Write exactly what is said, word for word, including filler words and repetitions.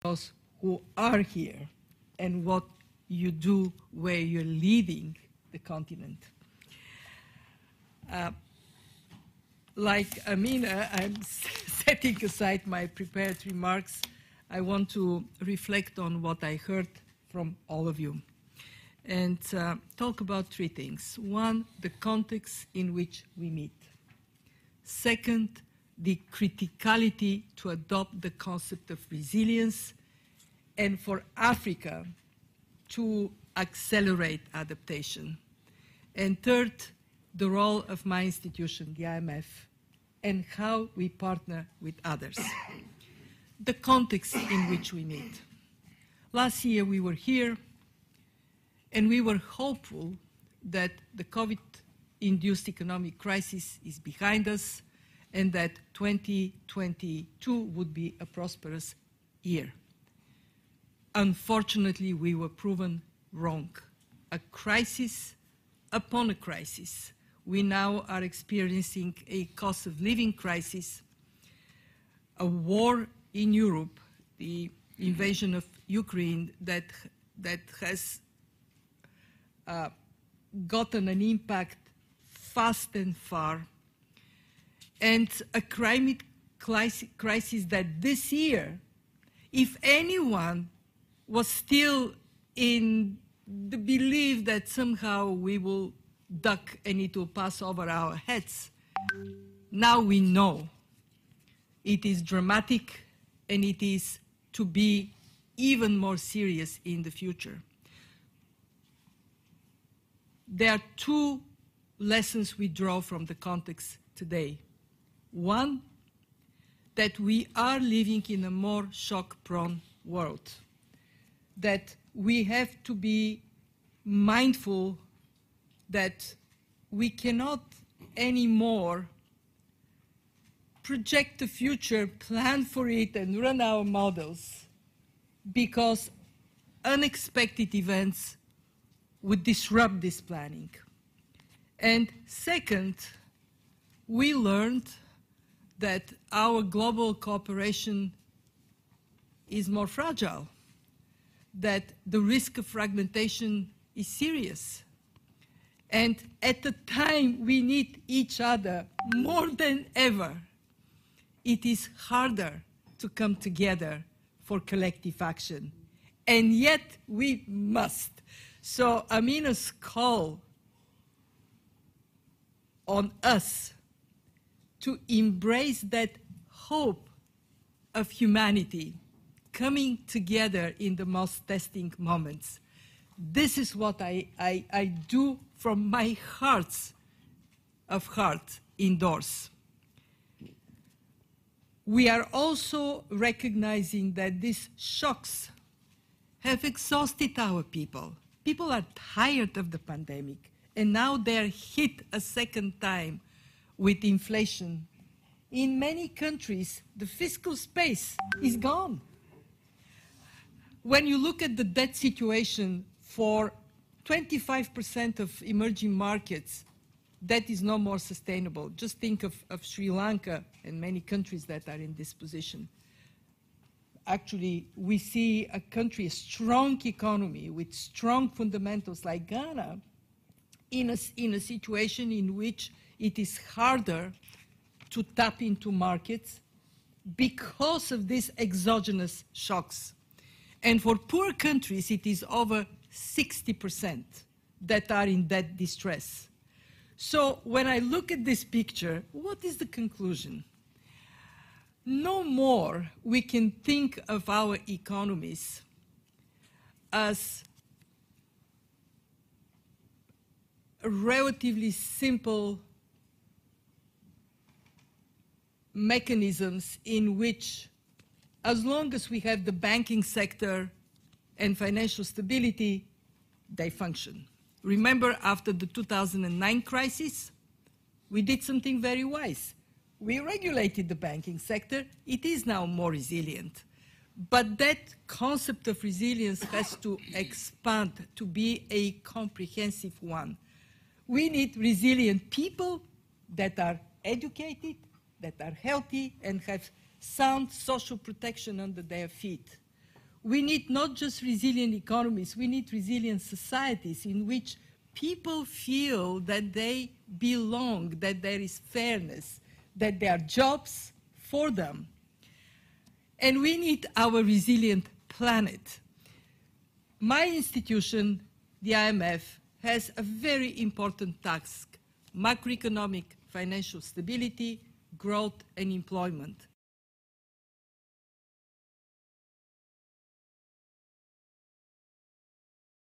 those who are here and what you do where you're leading the continent. Uh, like Amina, I'm setting aside my prepared remarks. I want to reflect on what I heard from all of you and uh, talk about three things. One, the context in which we meet. Second, the criticality to adopt the concept of resilience, and for Africa to accelerate adaptation. And third, the role of my institution, the I M F, and how we partner with others. The context in which we meet. Last year we were here, and we were hopeful that the COVID-induced economic crisis is behind us, and that twenty twenty-two would be a prosperous year. Unfortunately, we were proven wrong. A crisis upon a crisis. We now are experiencing a cost of living crisis, a war in Europe, the invasion of Ukraine that, that has uh, gotten an impact fast and far, and a climate crisis that this year, if anyone was still in the belief that somehow we will duck and it will pass over our heads, now we know it is dramatic and it is to be even more serious in the future. There are two lessons we draw from the context today. One, that we are living in a more shock-prone world, that we have to be mindful that we cannot anymore project the future, plan for it, and run our models, because unexpected events would disrupt this planning. And second, we learned that our global cooperation is more fragile, that the risk of fragmentation is serious. And at the time we need each other more than ever, it is harder to come together for collective action. And yet we must. So Amina's call on us to embrace that hope of humanity coming together in the most testing moments. This is what I, I, I do from my heart of heart endorse. We are also recognizing that these shocks have exhausted our people. People are tired of the pandemic, and now they're hit a second time with inflation. In many countries, the fiscal space is gone. When you look at the debt situation for twenty-five percent of emerging markets, that is no more sustainable. Just think of, of Sri Lanka and many countries that are in this position. Actually, we see a country, a strong economy with strong fundamentals like Ghana, in a, in a situation in which it is harder to tap into markets because of these exogenous shocks. And for poor countries, it is over sixty percent that are in debt distress. So when I look at this picture, what is the conclusion? No more we can think of our economies as relatively simple mechanisms in which, as long as we have the banking sector and financial stability, they function. Remember, after the two thousand nine crisis, we did something very wise. We regulated the banking sector. It is now more resilient. But that concept of resilience has to expand to be a comprehensive one. We need resilient people that are educated, that are healthy, and have sound social protection under their feet. we need not just resilient economies, we need resilient societies in which people feel that they belong, that there is fairness, that there are jobs for them. And we need our resilient planet. My institution, the I M F, has a very important task: macroeconomic financial stability, growth, and employment.